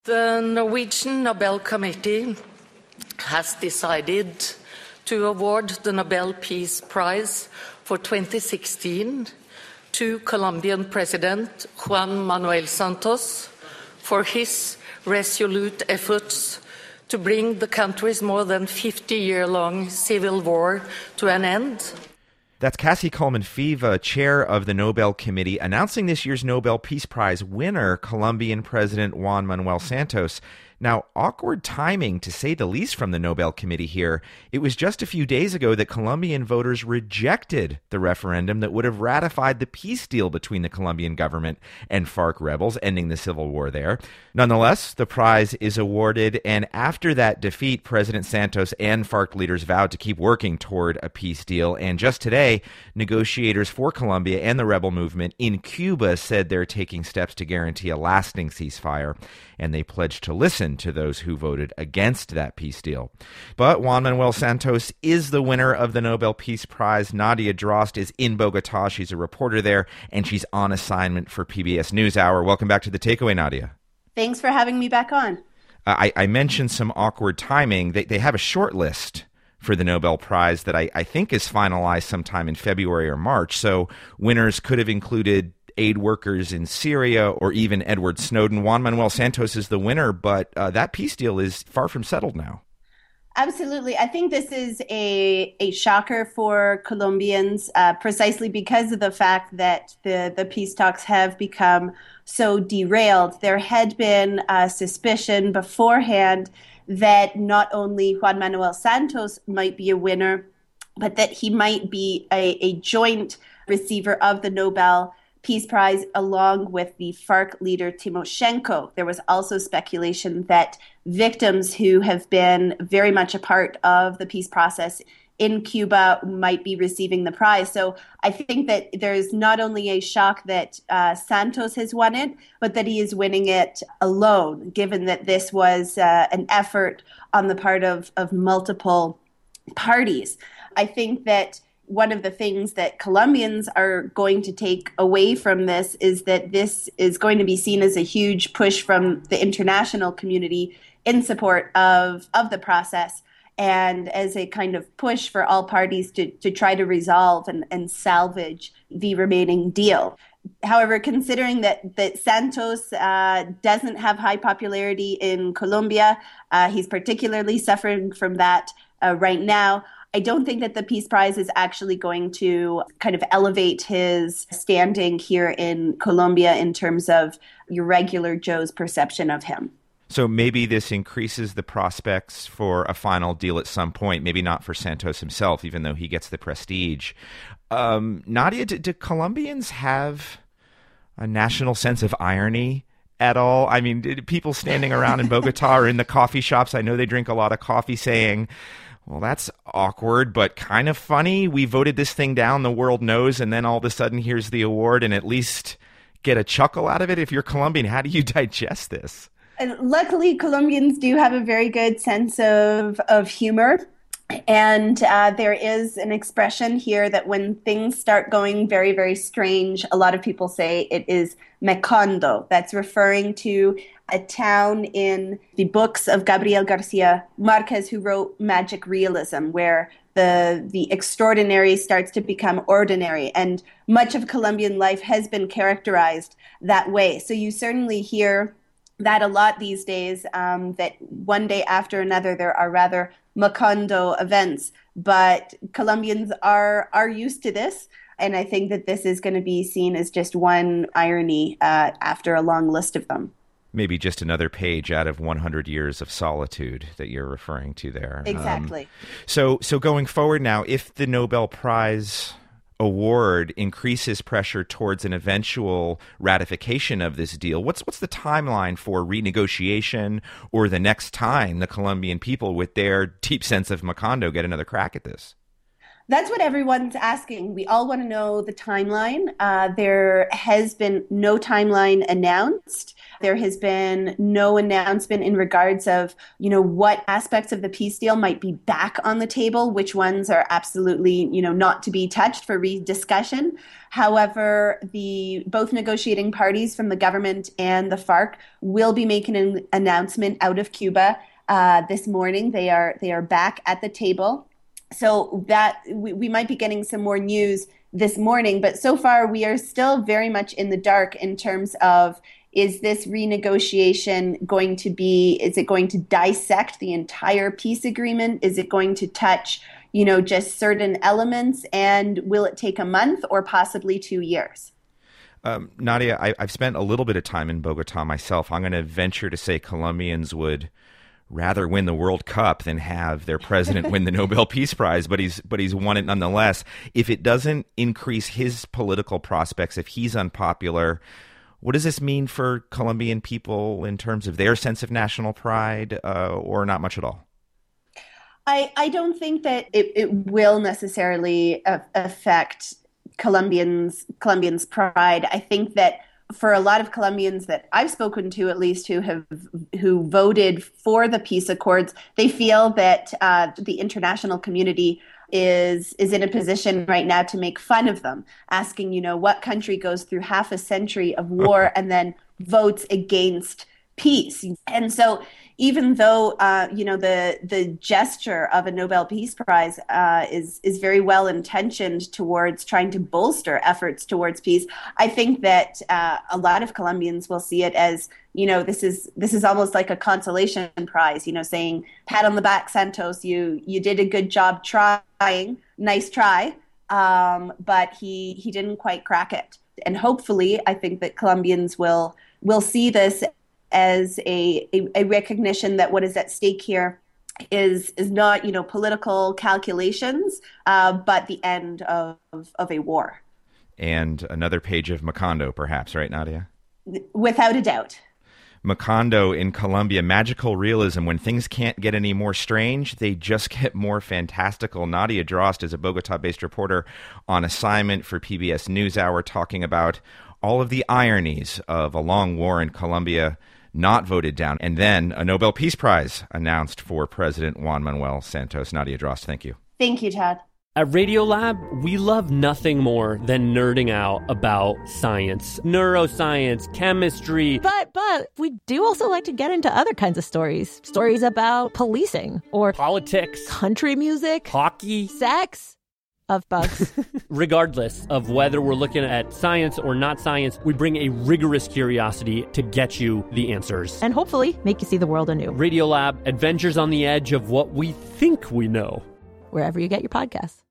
The Norwegian Nobel Committee has decided to award the Nobel Peace Prize for 2016 to Colombian President Juan Manuel Santos for his resolute efforts to bring the country's more than 50-year-long civil war to an end. That's Cassie Coleman-Feva, chair of the Nobel Committee, announcing this year's Nobel Peace Prize winner, Colombian President Juan Manuel Santos. Now, awkward timing, to say the least, from the Nobel Committee here. It was just a few days ago that Colombian voters rejected the referendum that would have ratified the peace deal between the Colombian government and FARC rebels, ending the civil war there. Nonetheless, the prize is awarded, and after that defeat, President Santos and FARC leaders vowed to keep working toward a peace deal. And just today, negotiators for Colombia and the rebel movement in Cuba said they're taking steps to guarantee a lasting ceasefire, and they pledged to listen to those who voted against that peace deal. But Juan Manuel Santos is the winner of the Nobel Peace Prize. Nadia Drost is in Bogota. She's a reporter there, and she's on assignment for PBS NewsHour. Welcome back to The Takeaway, Nadia. Thanks for having me back on. I mentioned some awkward timing. They have a short list for the Nobel Prize that I think is finalized sometime in February or March. So winners could have included aid workers in Syria or even Edward Snowden. Juan Manuel Santos is the winner, but that peace deal is far from settled now. Absolutely. I think this is a shocker for Colombians, precisely because of the fact that the peace talks have become so derailed. There had been suspicion beforehand that not only Juan Manuel Santos might be a winner, but that he might be a joint receiver of the Nobel Peace Prize along with the FARC leader Timoshenko. There was also speculation that victims who have been very much a part of the peace process in Cuba might be receiving the prize. So I think that there's not only a shock that Santos has won it, but that he is winning it alone, given that this was an effort on the part of multiple parties. I think that one of the things that Colombians are going to take away from this is that this is going to be seen as a huge push from the international community in support of the process, and as a kind of push for all parties to try to resolve and salvage the remaining deal. However, considering that Santos doesn't have high popularity in Colombia, he's particularly suffering from that right now. I don't think that the Peace Prize is actually going to kind of elevate his standing here in Colombia in terms of your regular Joe's perception of him. So maybe this increases the prospects for a final deal at some point, maybe not for Santos himself, even though he gets the prestige. Nadia, do Colombians have a national sense of irony at all? I mean, people standing around in Bogota or in the coffee shops, I know they drink a lot of coffee, saying, well, that's awkward, but kind of funny. We voted this thing down, the world knows, and then all of a sudden here's the award, and at least get a chuckle out of it. If you're Colombian, how do you digest this? And luckily, Colombians do have a very good sense of humor. And there is an expression here that when things start going very, very strange, a lot of people say it is Macondo. That's referring to a town in the books of Gabriel Garcia Marquez, who wrote Magic Realism, where the extraordinary starts to become ordinary. And much of Colombian life has been characterized that way. So you certainly hear that a lot these days, that one day after another there are rather Macondo events. But Colombians are used to this. And I think that this is going to be seen as just one irony after a long list of them. Maybe just another page out of 100 years of solitude that you're referring to there. Exactly. So going forward now, if the Nobel Prize award increases pressure towards an eventual ratification of this deal, what's the timeline for renegotiation, or the next time the Colombian people, with their deep sense of Macondo, get another crack at this? That's what everyone's asking. We all want to know the timeline. There has been no timeline announced. There has been no announcement in regards of, what aspects of the peace deal might be back on the table, which ones are absolutely, not to be touched for rediscussion. However, both negotiating parties from the government and the FARC will be making an announcement out of Cuba this morning. They are back at the table. So that we might be getting some more news this morning, but so far we are still very much in the dark in terms of, is this renegotiation going to is it going to dissect the entire peace agreement? Is it going to touch, just certain elements? And will it take a month or possibly 2 years? Nadia, I've spent a little bit of time in Bogota myself. I'm going to venture to say Colombians would rather win the World Cup than have their president win the Nobel Peace Prize, but he's won it nonetheless. If it doesn't increase his political prospects, if he's unpopular, what does this mean for Colombian people in terms of their sense of national pride, or not much at all? I don't think that it will necessarily affect Colombians' pride. I think that for a lot of Colombians that I've spoken to, at least who voted for the peace accords, they feel that the international community is in a position right now to make fun of them, asking, what country goes through half a century of war and then votes against peace. And so even though, the gesture of a Nobel Peace Prize is very well intentioned towards trying to bolster efforts towards peace, I think that a lot of Colombians will see it as, this is almost like a consolation prize, saying, pat on the back, Santos, you did a good job trying, nice try, but he didn't quite crack it. And hopefully, I think that Colombians will see this as a recognition that what is at stake here is not, political calculations, but the end of a war. And another page of Macondo, perhaps, right, Nadia? Without a doubt. Macondo in Colombia, magical realism. When things can't get any more strange, they just get more fantastical. Nadia Drost is a Bogota-based reporter on assignment for PBS NewsHour, talking about all of the ironies of a long war in Colombia not voted down, and then a Nobel Peace Prize announced for President Juan Manuel Santos. Nadia Drost, thank you. Thank you, Todd. At Radiolab, we love nothing more than nerding out about science, neuroscience, chemistry. But we do also like to get into other kinds of stories. Stories about policing or politics, country music, hockey, sex. Of bugs. Regardless of whether we're looking at science or not science, we bring a rigorous curiosity to get you the answers. And hopefully make you see the world anew. Radiolab, adventures on the edge of what we think we know. Wherever you get your podcasts.